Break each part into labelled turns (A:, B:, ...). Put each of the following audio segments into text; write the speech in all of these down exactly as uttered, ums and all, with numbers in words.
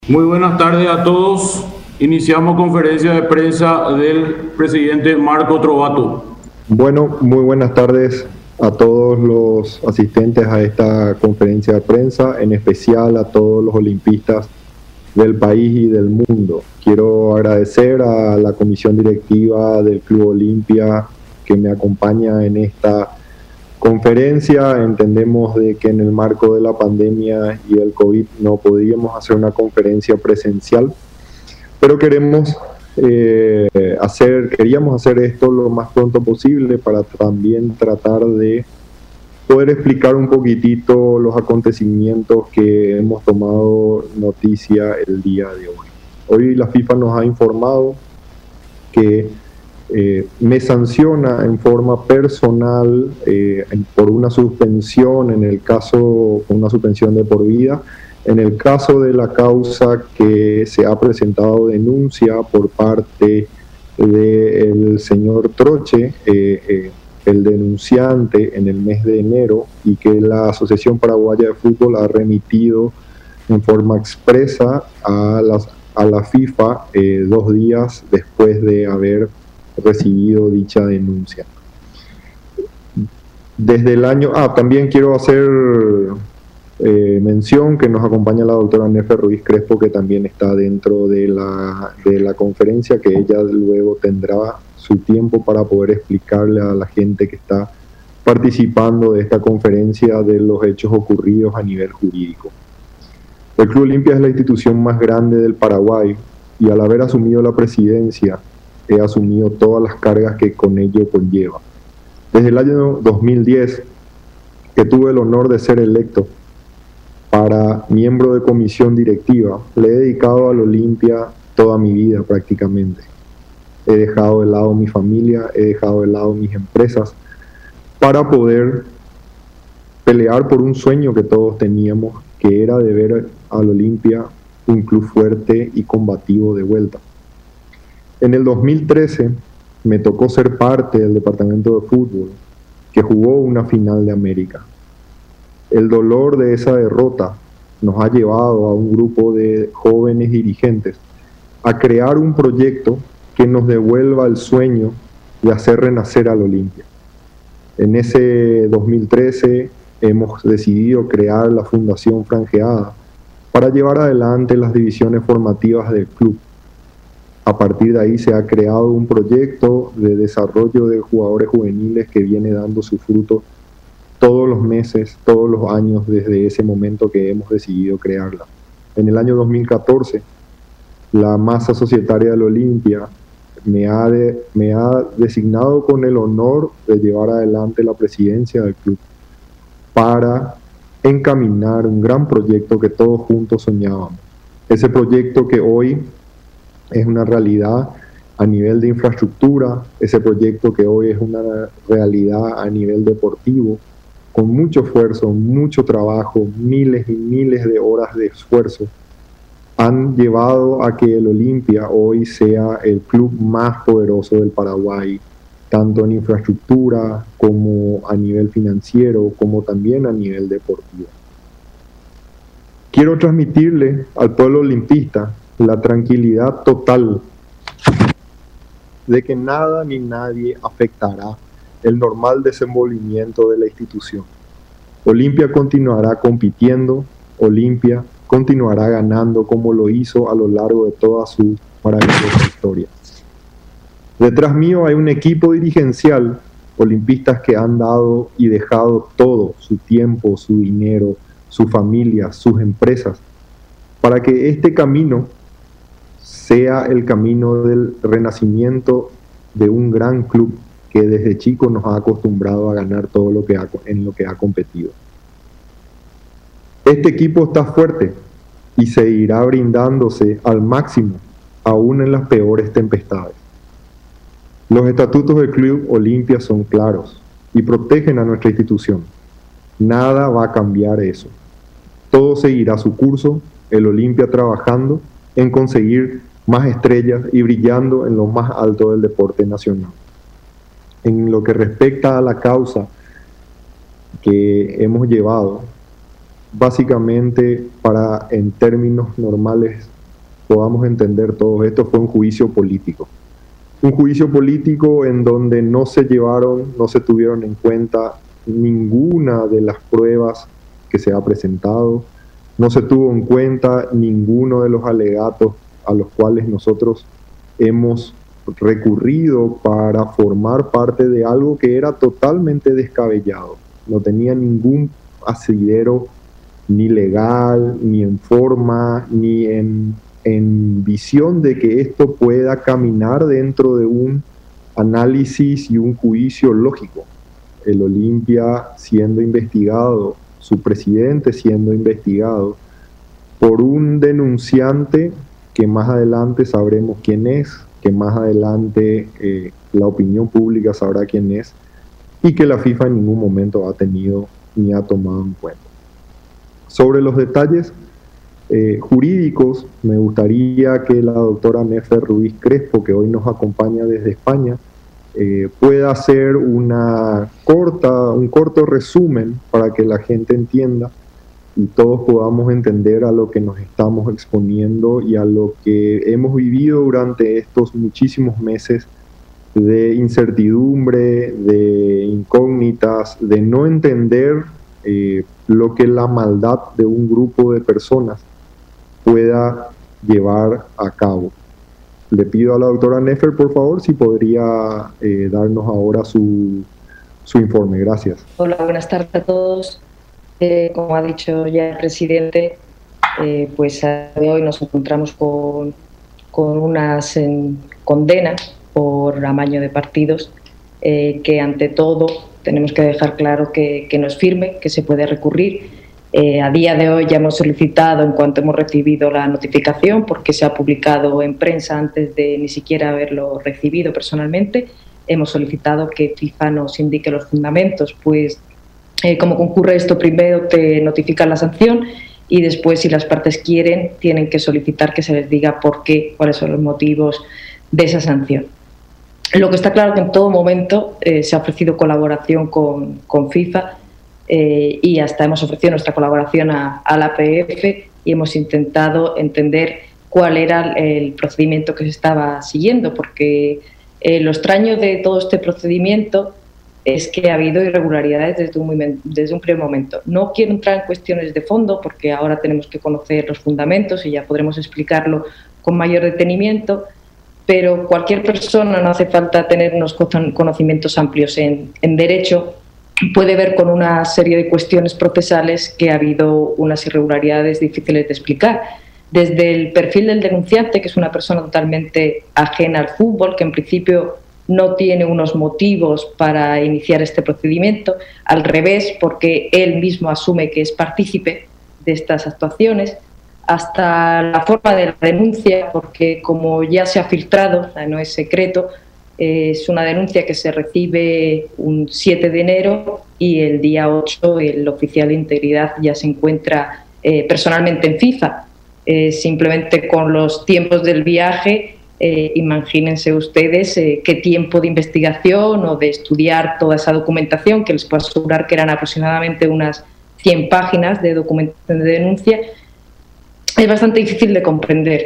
A: Muy buenas tardes a todos. Iniciamos conferencia de prensa del presidente Marco Trovato.
B: Bueno, muy buenas tardes a todos los asistentes a esta conferencia de prensa, en especial a todos los olimpistas del país y del mundo. Quiero agradecer a la comisión directiva del Club Olimpia que me acompaña en esta conferencia. Entendemos de que en el marco de la pandemia y el COVID no podíamos hacer una conferencia presencial, pero queremos eh, hacer, queríamos hacer esto lo más pronto posible para también tratar de poder explicar un poquitito los acontecimientos que hemos tomado noticia el día de hoy. Hoy la FIFA nos ha informado que eh, me sanciona en forma personal eh, por una suspensión, en el caso, una suspensión de por vida, en el caso de la causa que se ha presentado denuncia por parte del señor Troche, eh, eh, el denunciante, en el mes de enero, y que la Asociación Paraguaya de Fútbol ha remitido en forma expresa a, las, a la FIFA eh, dos días después de haber recibido dicha denuncia. Desde el año... Ah, también quiero hacer eh, mención que nos acompaña la doctora Nefe Ruiz Crespo, que también está dentro de la, de la conferencia, que ella luego tendrá su tiempo para poder explicarle a la gente que está participando de esta conferencia de los hechos ocurridos a nivel jurídico. El Club Olimpia es la institución más grande del Paraguay y al haber asumido la presidencia he asumido todas las cargas que con ello conlleva. Desde el año dos mil diez, que tuve el honor de ser electo para miembro de comisión directiva, le he dedicado al Olimpia toda mi vida prácticamente. He dejado de lado mi familia, he dejado de lado mis empresas para poder pelear por un sueño que todos teníamos, que era de ver al Olimpia un club fuerte y combativo de vuelta. En el dos mil trece me tocó ser parte del departamento de fútbol que jugó una final de América. El dolor de esa derrota nos ha llevado a un grupo de jóvenes dirigentes a crear un proyecto que nos devuelva el sueño de hacer renacer al Olimpia. En ese dos mil trece hemos decidido crear la Fundación Franjeada para llevar adelante las divisiones formativas del club. A partir de ahí se ha creado un proyecto de desarrollo de jugadores juveniles que viene dando su fruto todos los meses, todos los años desde ese momento que hemos decidido crearla. En el año dos mil catorce, la masa societaria del Olimpia me ha, de, me ha designado con el honor de llevar adelante la presidencia del club para encaminar un gran proyecto que todos juntos soñábamos. Ese proyecto que hoy es una realidad a nivel de infraestructura, ese proyecto que hoy es una realidad a nivel deportivo, con mucho esfuerzo, mucho trabajo, miles y miles de horas de esfuerzo, han llevado a que el Olimpia hoy sea el club más poderoso del Paraguay, tanto en infraestructura como a nivel financiero, como también a nivel deportivo. Quiero transmitirle al pueblo olimpista la tranquilidad total de que nada ni nadie afectará el normal desenvolvimiento de la institución. Olimpia continuará compitiendo, Olimpia continuará ganando como lo hizo a lo largo de toda su maravillosa historia. Detrás mío hay un equipo dirigencial, olimpistas que han dado y dejado todo, su tiempo, su dinero, su familia, sus empresas, para que este camino sea el camino del renacimiento de un gran club que desde chico nos ha acostumbrado a ganar todo lo que ha, en lo que ha competido. Este equipo está fuerte y seguirá brindándose al máximo, aún en las peores tempestades. Los estatutos del Club Olimpia son claros y protegen a nuestra institución. Nada va a cambiar eso. Todo seguirá su curso, el Olimpia trabajando en conseguir más estrellas y brillando en lo más alto del deporte nacional. En lo que respecta a la causa que hemos llevado, básicamente para, en términos normales, podamos entender todo esto, fue un juicio político. Un juicio político en donde no se llevaron, no se tuvieron en cuenta ninguna de las pruebas que se ha presentado, no se tuvo en cuenta ninguno de los alegatos a los cuales nosotros hemos recurrido para formar parte de algo que era totalmente descabellado. No tenía ningún asidero ni legal, ni en forma, ni en, en visión de que esto pueda caminar dentro de un análisis y un juicio lógico. El Olimpia siendo investigado, su presidente siendo investigado por un denunciante que más adelante sabremos quién es, que más adelante eh, la opinión pública sabrá quién es, y que la FIFA en ningún momento ha tenido ni ha tomado en cuenta. Sobre los detalles eh, jurídicos, me gustaría que la doctora Nefer Ruiz Crespo, que hoy nos acompaña desde España, eh, pueda hacer una corta, un corto resumen para que la gente entienda y todos podamos entender a lo que nos estamos exponiendo y a lo que hemos vivido durante estos muchísimos meses de incertidumbre, de incógnitas, de no entender eh, lo que la maldad de un grupo de personas pueda llevar a cabo. Le pido a la doctora Nefer, por favor, si podría eh, darnos ahora su, su informe. Gracias.
C: Hola, buenas tardes a todos. Eh, como ha dicho ya el presidente, eh, pues a día de hoy nos encontramos con, con unas en, condenas por amaño de partidos, eh, que ante todo tenemos que dejar claro que, que no es firme, que se puede recurrir. Eh, a día de hoy ya hemos solicitado, en cuanto hemos recibido la notificación, porque se ha publicado en prensa antes de ni siquiera haberlo recibido personalmente, hemos solicitado que FIFA nos indique los fundamentos, pues Eh, como concurre esto, primero te notifican la sanción y después, si las partes quieren, tienen que solicitar que se les diga por qué, cuáles son los motivos de esa sanción. Lo que está claro que en todo momento eh, se ha ofrecido colaboración con, con FIFA eh, y hasta hemos ofrecido nuestra colaboración a, a la A P F y hemos intentado entender cuál era el procedimiento que se estaba siguiendo, porque eh, lo extraño de todo este procedimiento es que ha habido irregularidades desde un, desde un primer momento. No quiero entrar en cuestiones de fondo porque ahora tenemos que conocer los fundamentos y ya podremos explicarlo con mayor detenimiento, pero cualquier persona, no hace falta tener unos conocimientos amplios en, en derecho, puede ver con una serie de cuestiones procesales que ha habido unas irregularidades difíciles de explicar. Desde el perfil del denunciante, que es una persona totalmente ajena al fútbol, que en principio no tiene unos motivos para iniciar este procedimiento, al revés, porque él mismo asume que es partícipe de estas actuaciones, hasta la forma de la denuncia, porque como ya se ha filtrado, no es secreto, es una denuncia que se recibe un siete de enero y el día ocho el oficial de integridad ya se encuentra eh, personalmente en FIFA. Eh, simplemente con los tiempos del viaje, Eh, imagínense ustedes eh, qué tiempo de investigación o de estudiar toda esa documentación, que les puedo asegurar que eran aproximadamente unas cien páginas de documentación de denuncia, es bastante difícil de comprender.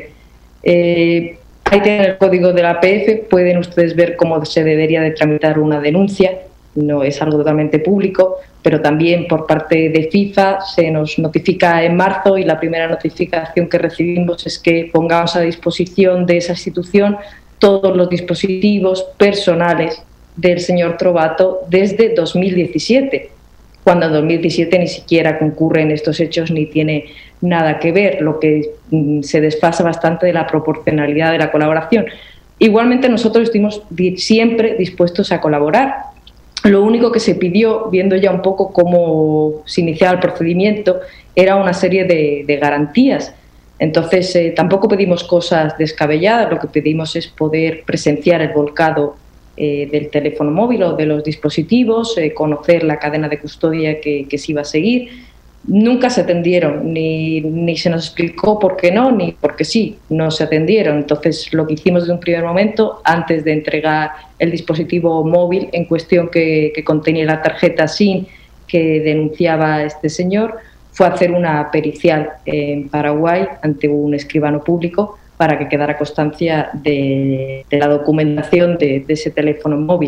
C: Eh, ahí tienen el código de la A P F, pueden ustedes ver cómo se debería de tramitar una denuncia, no es algo totalmente público, pero también por parte de FIFA se nos notifica en marzo y la primera notificación que recibimos es que pongamos a disposición de esa institución todos los dispositivos personales del señor Trovato desde dos mil diecisiete, cuando en dos mil diecisiete ni siquiera concurren estos hechos ni tiene nada que ver, lo que se desfasa bastante de la proporcionalidad de la colaboración. Igualmente nosotros estuvimos siempre dispuestos a colaborar. Lo único que se pidió, viendo ya un poco cómo se iniciaba el procedimiento, era una serie de, de garantías. Entonces, eh, tampoco pedimos cosas descabelladas, lo que pedimos es poder presenciar el volcado eh, del teléfono móvil o de los dispositivos, eh, conocer la cadena de custodia que, que se iba a seguir. Nunca se atendieron, ni, ni se nos explicó por qué no, ni por qué sí, no se atendieron. Entonces, lo que hicimos desde un primer momento, antes de entregar el dispositivo móvil en cuestión que, que contenía la tarjeta SIM que denunciaba a este señor, fue hacer una pericial en Paraguay ante un escribano público para que quedara constancia de, de la documentación de, de ese teléfono móvil.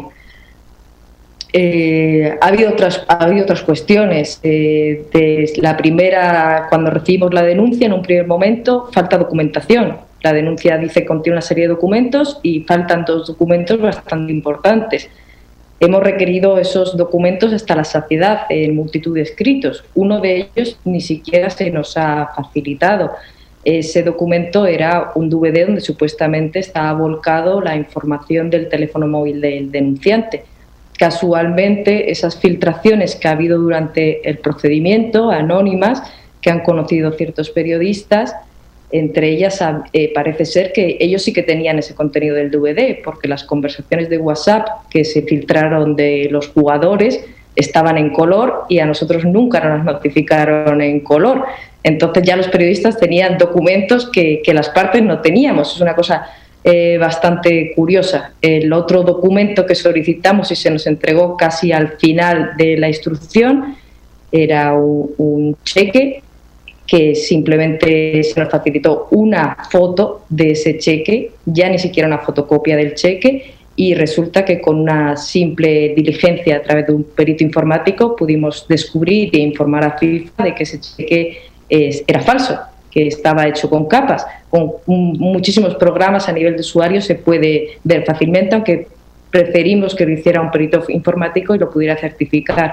C: Eh, ha, habido otras, ha habido otras cuestiones. Eh, de la primera, cuando recibimos la denuncia, en un primer momento, falta documentación. La denuncia dice que contiene una serie de documentos y faltan dos documentos bastante importantes. Hemos requerido esos documentos hasta la saciedad en multitud de escritos. Uno de ellos ni siquiera se nos ha facilitado. Ese documento era un D V D donde supuestamente estaba volcado la información del teléfono móvil del denunciante. Casualmente, esas filtraciones que ha habido durante el procedimiento, anónimas, que han conocido ciertos periodistas, entre ellas eh, parece ser que ellos sí que tenían ese contenido del D V D, porque las conversaciones de WhatsApp que se filtraron de los jugadores estaban en color y a nosotros nunca nos notificaron en color. Entonces ya los periodistas tenían documentos que, que las partes no teníamos. Es una cosa eh, bastante curiosa. El otro documento que solicitamos y se nos entregó casi al final de la instrucción era un, un cheque que simplemente se nos facilitó una foto de ese cheque, ya ni siquiera una fotocopia del cheque, y resulta que con una simple diligencia a través de un perito informático pudimos descubrir e informar a FIFA de que ese cheque eh, era falso, que estaba hecho con capas. Con un, muchísimos programas a nivel de usuario se puede ver fácilmente, aunque preferimos que lo hiciera un perito informático y lo pudiera certificar.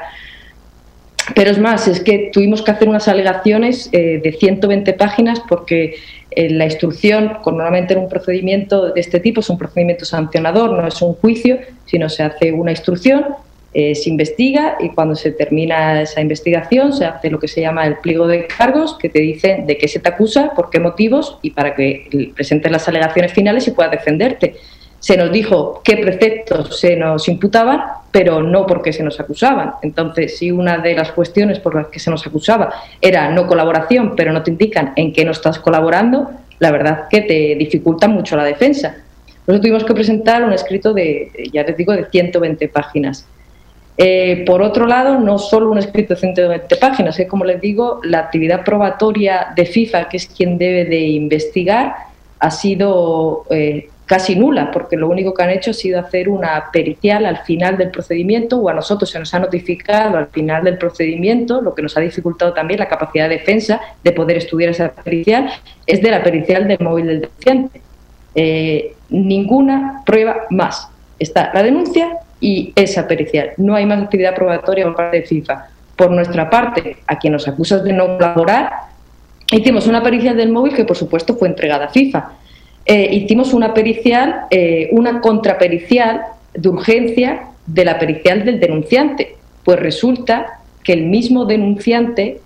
C: Pero es más, es que tuvimos que hacer unas alegaciones eh, de ciento veinte páginas porque eh, la instrucción, normalmente en un procedimiento de este tipo, es un procedimiento sancionador, no es un juicio, sino se hace una instrucción, eh, se investiga y cuando se termina esa investigación se hace lo que se llama el pliego de cargos, que te dice de qué se te acusa, por qué motivos y para que presentes las alegaciones finales y puedas defenderte. Se nos dijo qué preceptos se nos imputaban, pero no por qué se nos acusaban. Entonces, si una de las cuestiones por las que se nos acusaba era no colaboración, pero no te indican en qué no estás colaborando, la verdad que te dificulta mucho la defensa. Nosotros tuvimos que presentar un escrito de, ya les digo, de ciento veinte páginas. Eh, por otro lado, no solo un escrito de ciento veinte páginas, que como les digo, la actividad probatoria de FIFA, que es quien debe de investigar, ha sido eh, casi nula, porque lo único que han hecho ha sido hacer una pericial al final del procedimiento, o a nosotros se nos ha notificado al final del procedimiento, lo que nos ha dificultado también la capacidad de defensa de poder estudiar esa pericial, es de la pericial del móvil del denunciante. Eh, ninguna prueba más. Está la denuncia y esa pericial. No hay más actividad probatoria por parte de FIFA. Por nuestra parte, a quien nos acusa de no colaborar, hicimos una pericial del móvil que por supuesto fue entregada a FIFA. Eh, hicimos una pericial, eh, una contrapericial de urgencia de la pericial del denunciante. Pues resulta que el mismo denunciante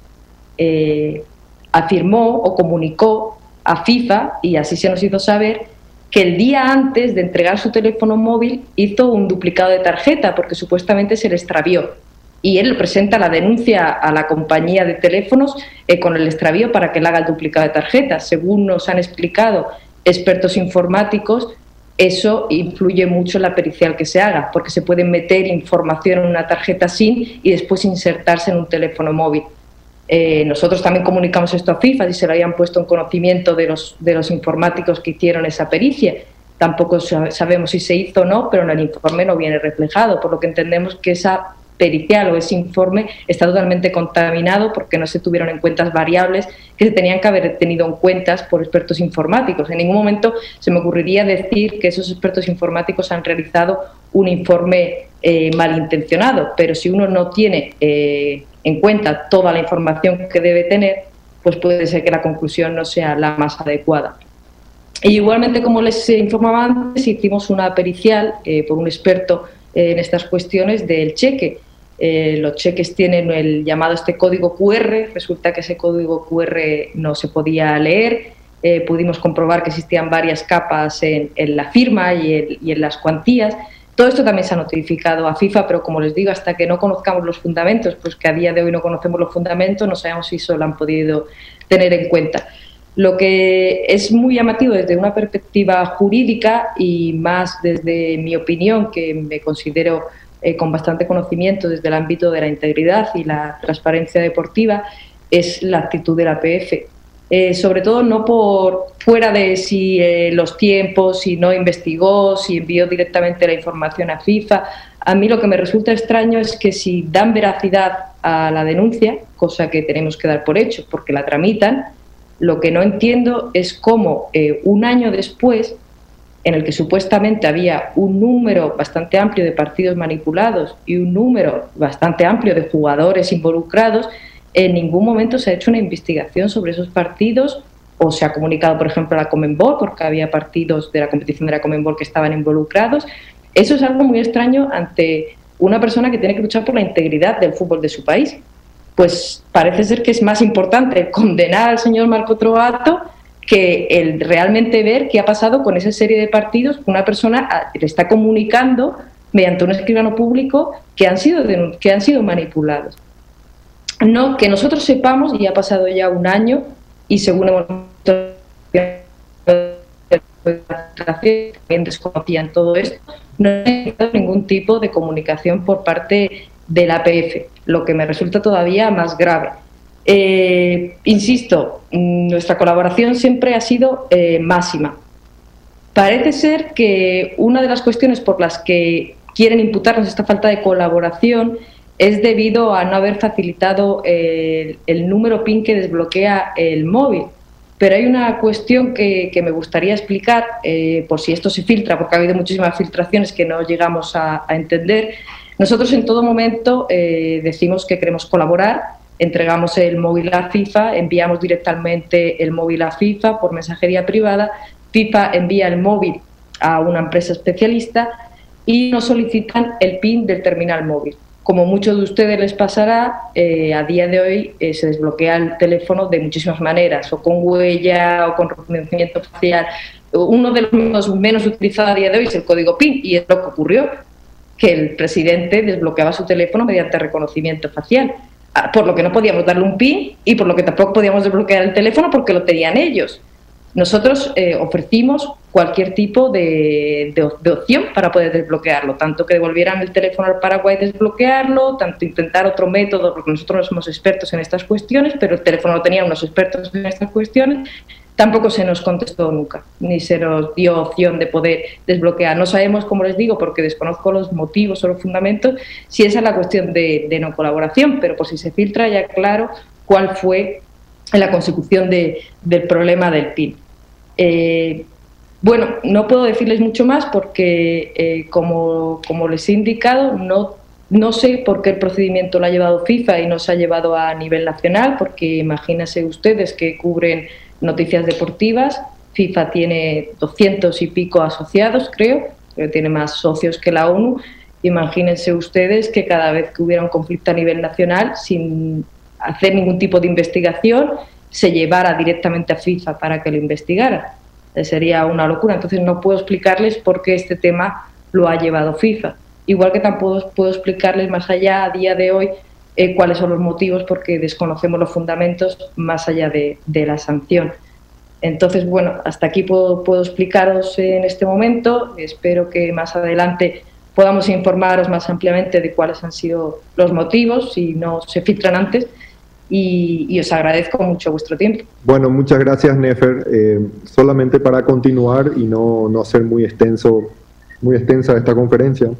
C: eh, afirmó o comunicó a FIFA, y así se nos hizo saber, que el día antes de entregar su teléfono móvil hizo un duplicado de tarjeta porque supuestamente se le extravió. Y él presenta la denuncia a la compañía de teléfonos eh, con el extravío para que le haga el duplicado de tarjeta. Según nos han explicado expertos informáticos, eso influye mucho en la pericial que se haga, porque se puede meter información en una tarjeta SIM y después insertarse en un teléfono móvil. Eh, nosotros también comunicamos esto a FIFA y se lo habían puesto en conocimiento de los, de los informáticos que hicieron esa pericia. Tampoco sabemos si se hizo o no, pero en el informe no viene reflejado, por lo que entendemos que esa pericial o ese informe está totalmente contaminado porque no se tuvieron en cuenta variables que se tenían que haber tenido en cuenta por expertos informáticos. En ningún momento se me ocurriría decir que esos expertos informáticos han realizado un informe eh, malintencionado, pero si uno no tiene eh, en cuenta toda la información que debe tener, pues puede ser que la conclusión no sea la más adecuada. Y igualmente, como les informaba antes, hicimos una pericial eh, por un experto eh, en estas cuestiones del cheque. Eh, los cheques tienen el llamado este código cu erre, resulta que ese código cu erre no se podía leer, eh, pudimos comprobar que existían varias capas en, en la firma y, el, y en las cuantías. Todo esto también se ha notificado a FIFA, pero como les digo, hasta que no conozcamos los fundamentos, pues que a día de hoy no conocemos los fundamentos, no sabemos si eso lo han podido tener en cuenta. Lo que es muy llamativo desde una perspectiva jurídica y más desde mi opinión, que me considero eh, con bastante conocimiento desde el ámbito de la integridad y la transparencia deportiva, es la actitud de la A P F. eh, sobre todo no por fuera de si eh, los tiempos, si no investigó, si envió directamente la información a FIFA. A mí lo que me resulta extraño es que si dan veracidad a la denuncia, cosa que tenemos que dar por hecho porque la tramitan, lo que no entiendo es cómo eh, un año después, en el que supuestamente había un número bastante amplio de partidos manipulados y un número bastante amplio de jugadores involucrados, en ningún momento se ha hecho una investigación sobre esos partidos o se ha comunicado, por ejemplo, a la Conmebol, porque había partidos de la competición de la Conmebol que estaban involucrados. Eso es algo muy extraño ante una persona que tiene que luchar por la integridad del fútbol de su país. Pues parece ser que es más importante condenar al señor Marco Trovato que el realmente ver qué ha pasado con esa serie de partidos que una persona le está comunicando mediante un escribano público que han sido, que han sido manipulados. No, que nosotros sepamos, y ha pasado ya un año, y según hemos visto, también desconocían todo esto, no ha habido ningún tipo de comunicación por parte de la A P F, lo que me resulta todavía más grave. Eh, insisto, nuestra colaboración siempre ha sido eh, máxima. Parece ser que una de las cuestiones por las que quieren imputarnos esta falta de colaboración es debido a no haber facilitado el, el número PIN que desbloquea el móvil. Pero hay una cuestión que, que me gustaría explicar, eh, por si esto se filtra, porque ha habido muchísimas filtraciones que no llegamos a, a entender. Nosotros en todo momento eh, decimos que queremos colaborar, entregamos el móvil a FIFA, enviamos directamente el móvil a FIFA por mensajería privada, FIFA envía el móvil a una empresa especialista y nos solicitan el PIN del terminal móvil. Como muchos de ustedes les pasará, eh, a día de hoy eh, se desbloquea el teléfono de muchísimas maneras, o con huella o con reconocimiento facial. Uno de los menos utilizados a día de hoy es el código PIN, y es lo que ocurrió, que el presidente desbloqueaba su teléfono mediante reconocimiento facial, por lo que no podíamos darle un PIN y por lo que tampoco podíamos desbloquear el teléfono porque lo tenían ellos. Nosotros eh, ofrecimos cualquier tipo de, de, de opción para poder desbloquearlo, tanto que devolvieran el teléfono al Paraguay y desbloquearlo, tanto intentar otro método, porque nosotros no somos expertos en estas cuestiones, pero el teléfono lo tenían unos expertos en estas cuestiones. Tampoco se nos contestó nunca, ni se nos dio opción de poder desbloquear. No sabemos, como les digo, porque desconozco los motivos o los fundamentos, si esa es la cuestión de, de no colaboración, pero por si se filtra ya claro cuál fue la consecución de, del problema del PIN. Eh, bueno, no puedo decirles mucho más porque, eh, como, como les he indicado, no, no sé por qué el procedimiento lo ha llevado FIFA y no se ha llevado a nivel nacional, porque imagínense ustedes que cubren noticias deportivas. FIFA tiene doscientos y pico asociados, creo, que tiene más socios que la ONU. Imagínense ustedes que cada vez que hubiera un conflicto a nivel nacional, sin hacer ningún tipo de investigación, se llevara directamente a FIFA para que lo investigara. Sería una locura. Entonces no puedo explicarles por qué este tema lo ha llevado FIFA. Igual que tampoco puedo explicarles más allá, a día de hoy, eh, cuáles son los motivos, porque desconocemos los fundamentos más allá de, de la sanción. Entonces, bueno, hasta aquí puedo, puedo explicaros en este momento. Espero que más adelante podamos informaros más ampliamente de cuáles han sido los motivos, si no se filtran antes, y, y os agradezco mucho vuestro tiempo.
B: Bueno, muchas gracias, Nefer. Eh, solamente para continuar y no, no hacer muy extenso, muy extensa esta conferencia,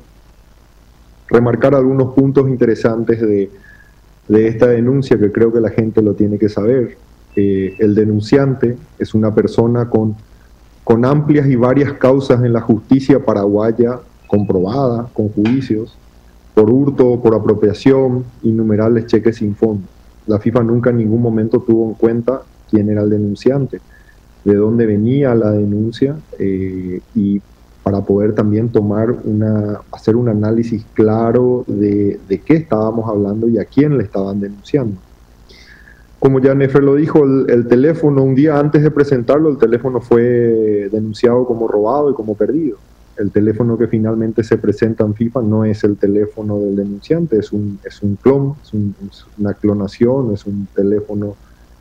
B: remarcar algunos puntos interesantes de, de esta denuncia que creo que la gente lo tiene que saber. Eh, el denunciante es una persona con, con amplias y varias causas en la justicia paraguaya comprobada, con juicios, por hurto, por apropiación, innumerables cheques sin fondo. La FIFA nunca en ningún momento tuvo en cuenta quién era el denunciante, de dónde venía la denuncia, eh, y para poder también tomar una, hacer un análisis claro de, de qué estábamos hablando y a quién le estaban denunciando. Como ya Nefer lo dijo, el, el teléfono, un día antes de presentarlo, el teléfono fue denunciado como robado y como perdido. El teléfono que finalmente se presenta en FIFA no es el teléfono del denunciante, es un, es un clon, es, un, es una clonación, es un teléfono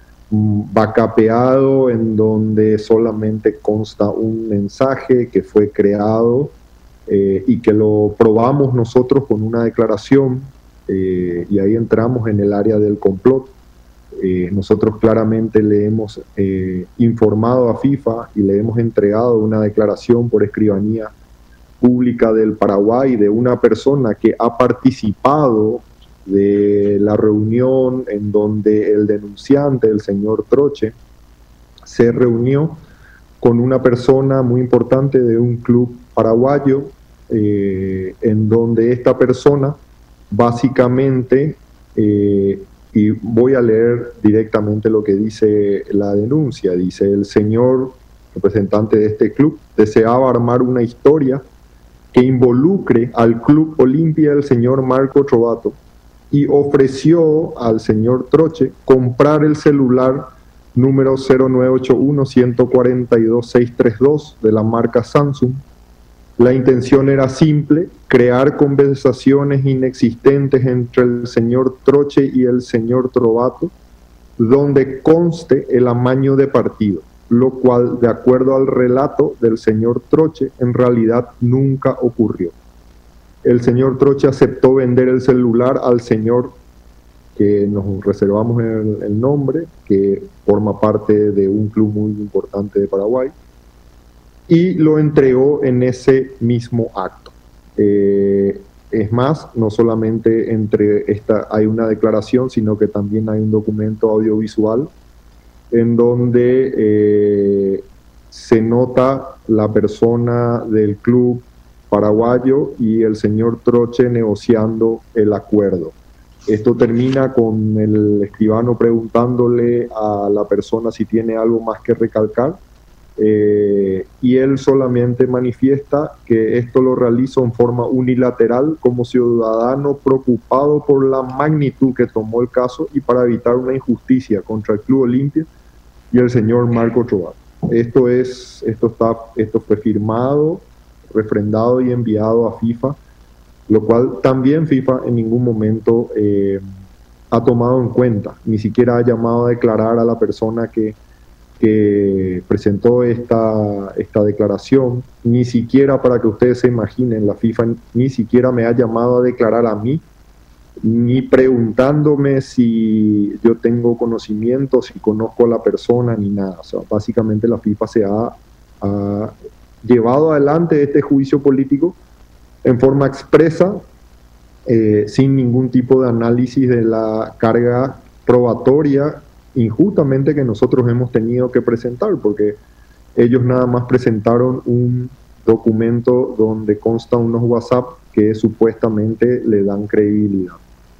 B: backupeado en donde solamente consta un mensaje que fue creado eh, y que lo probamos nosotros con una declaración, eh, y ahí entramos en el área del complot. Eh, nosotros claramente le hemos eh, informado a FIFA y le hemos entregado una declaración por escribanía pública del Paraguay de una persona que ha participado de la reunión en donde el denunciante, el señor Troche, se reunió con una persona muy importante de un club paraguayo, eh, en donde esta persona básicamente, eh, y voy a leer directamente lo que dice la denuncia, dice: el señor representante de este club deseaba armar una historia que involucre al Club Olimpia del señor Marco Trovato y ofreció al señor Troche comprar el celular número cero nueve ocho uno, uno cuatro dos, seis tres dos de la marca Samsung. La intención era simple: crear conversaciones inexistentes entre el señor Troche y el señor Trovato, donde conste el amaño de partido, lo cual, de acuerdo al relato del señor Troche, en realidad nunca ocurrió. El señor Troche aceptó vender el celular al señor, que nos reservamos el, el nombre, que forma parte de un club muy importante de Paraguay, y lo entregó en ese mismo acto. Eh, es más, no solamente entre esta hay una declaración, sino que también hay un documento audiovisual en donde eh, se nota la persona del club paraguayo y el señor Troche negociando el acuerdo. Esto termina con el escribano preguntándole a la persona si tiene algo más que recalcar, eh, y él solamente manifiesta que esto lo realiza en forma unilateral como ciudadano preocupado por la magnitud que tomó el caso y para evitar una injusticia contra el Club Olimpia y el señor Marco Trovato. Esto es, esto está, esto fue firmado, refrendado y enviado a FIFA, lo cual también FIFA en ningún momento eh, ha tomado en cuenta, ni siquiera ha llamado a declarar a la persona que, que presentó esta, esta declaración, ni siquiera, para que ustedes se imaginen, la FIFA ni siquiera me ha llamado a declarar a mí, ni preguntándome si yo tengo conocimiento, si conozco a la persona, ni nada. O sea, básicamente la FIFA se ha, ha llevado adelante este juicio político en forma expresa, eh, sin ningún tipo de análisis de la carga probatoria injustamente que nosotros hemos tenido que presentar, porque ellos nada más presentaron un documento donde consta unos WhatsApp que supuestamente le dan credibilidad.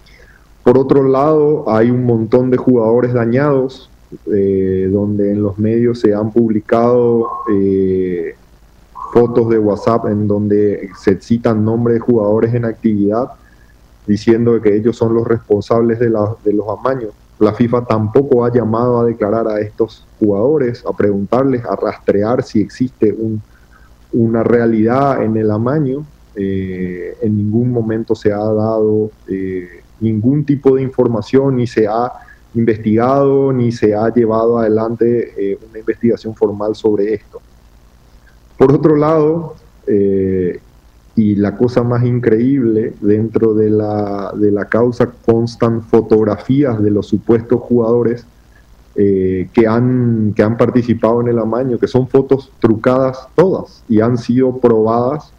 B: Por otro lado, hay un montón de jugadores dañados, eh, donde en los medios se han publicado eh, fotos de WhatsApp en donde se citan nombres de jugadores en actividad, diciendo que ellos son los responsables de, la, de los amaños. La FIFA tampoco ha llamado a declarar a estos jugadores, a preguntarles, a rastrear si existe un, una realidad en el amaño. Eh, en ningún momento se ha dado eh, ningún tipo de información, ni se ha investigado, ni se ha llevado adelante eh, una investigación formal sobre esto. Por otro lado, eh, y la cosa más increíble, dentro de la, de la causa constan fotografías de los supuestos jugadores eh, que, han, que han participado en el amaño, que son fotos trucadas todas y han sido probadas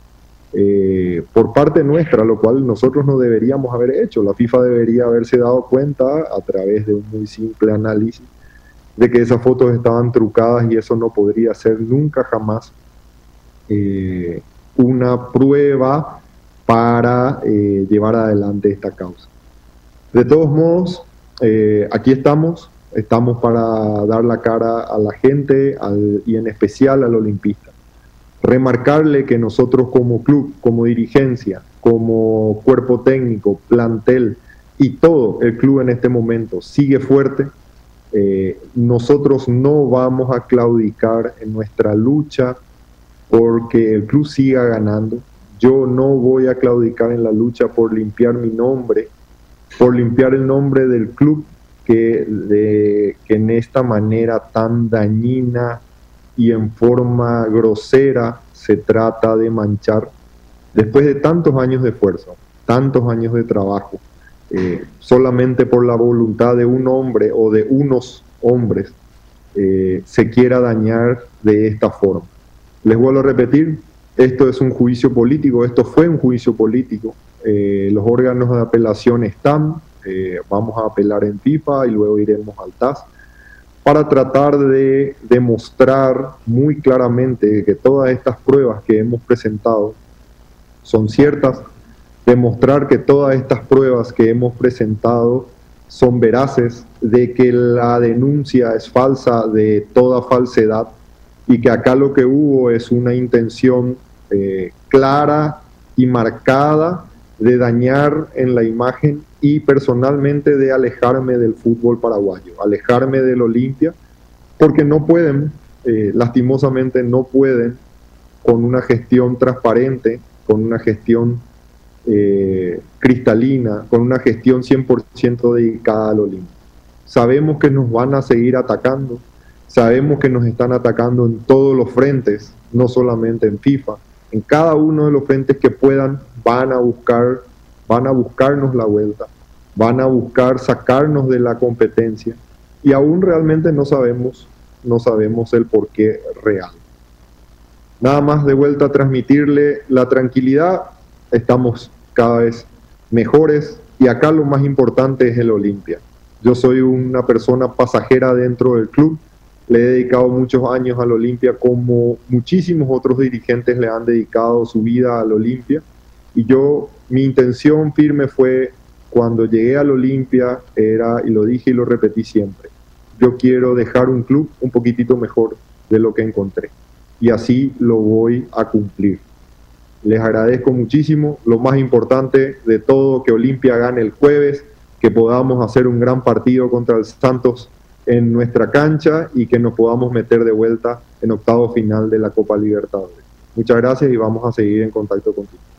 B: eh, por parte nuestra, lo cual nosotros no deberíamos haber hecho. La FIFA debería haberse dado cuenta a través de un muy simple análisis de que esas fotos estaban trucadas y eso no podría ser nunca jamás eh, una prueba para eh, llevar adelante esta causa. De todos modos, eh, aquí estamos, estamos para dar la cara a la gente al, y en especial al olimpista. Remarcarle que nosotros como club, como dirigencia, como cuerpo técnico, plantel y todo el club en este momento sigue fuerte. Eh, nosotros no vamos a claudicar en nuestra lucha porque el club siga ganando. Yo no voy a claudicar en la lucha por limpiar mi nombre, por limpiar el nombre del club que, de, que en esta manera tan dañina y en forma grosera se trata de manchar. Después de tantos años de esfuerzo, tantos años de trabajo, eh, solamente por la voluntad de un hombre o de unos hombres eh, se quiera dañar de esta forma. Les vuelvo a repetir, esto es un juicio político, esto fue un juicio político. Eh, los órganos de apelación están, eh, vamos a apelar en FIFA y luego iremos al T A S para tratar de demostrar muy claramente que todas estas pruebas que hemos presentado son ciertas, demostrar que todas estas pruebas que hemos presentado son veraces, de que la denuncia es falsa, de toda falsedad, y que acá lo que hubo es una intención eh, clara y marcada de dañar en la imagen y personalmente de alejarme del fútbol paraguayo, alejarme del Olimpia, porque no pueden, eh, lastimosamente no pueden, con una gestión transparente, con una gestión eh, cristalina, con una gestión cien por ciento dedicada al Olimpia. Sabemos que nos van a seguir atacando, sabemos que nos están atacando en todos los frentes, no solamente en FIFA, en cada uno de los frentes que puedan van a buscar, van a buscarnos la vuelta, van a buscar sacarnos de la competencia y aún realmente no sabemos, no sabemos el porqué real. Nada más de vuelta a transmitirle la tranquilidad, estamos cada vez mejores y acá lo más importante es el Olimpia. Yo soy una persona pasajera dentro del club, le he dedicado muchos años al Olimpia como muchísimos otros dirigentes le han dedicado su vida al Olimpia y yo, mi intención firme fue cuando llegué al Olimpia era, y lo dije y lo repetí siempre, yo quiero dejar un club un poquitito mejor de lo que encontré y así lo voy a cumplir. Les agradezco muchísimo, lo más importante de todo, que Olimpia gane el jueves, que podamos hacer un gran partido contra el Santos en nuestra cancha y que nos podamos meter de vuelta en octavo final de la Copa Libertadores. Muchas gracias y vamos a seguir en contacto contigo.